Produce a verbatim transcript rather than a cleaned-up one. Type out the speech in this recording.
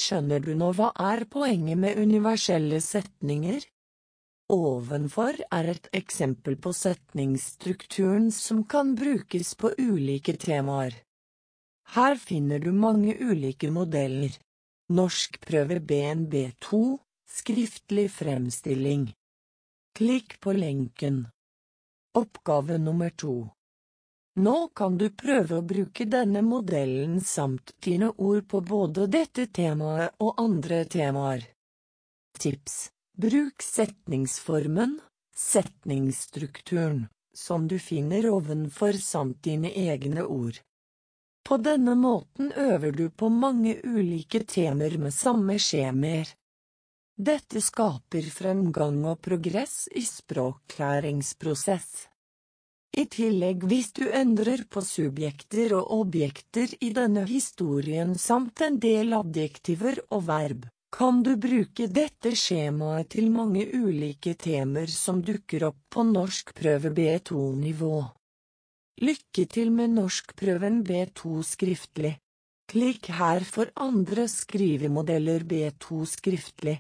Skjønner du nå hva er poenget med universelle setninger? Ovenfor er et eksempel på setningsstrukturen som kan brukes på ulike temaer. Her finner du mange ulike modeller. Norskprøve B N B to, skriftlig fremstilling. Klikk på lenken. Oppgave nummer to. Nå kan du prøve å bruke denne modellen samt dine ord på både dette temaet og andre temaer. Tips: bruk setningsformen, setningsstrukturen, som du finner ovenfor samt dine egne ord. På denne måten øver du på mange ulike temaer med samme skjemaer. Dette skaper fremgang og progress i språklæringsprosess. I tillegg, hvis du endrer på subjekter og objekter i denne historien samt en del adjektiver og verb, kan du bruke dette skjemaet til mange ulike temaer som dukker opp på norskprøve B to-nivå. Lykke til med norskprøven B to skriftlig. Klikk her for andre skrivemodeller B to skriftlig.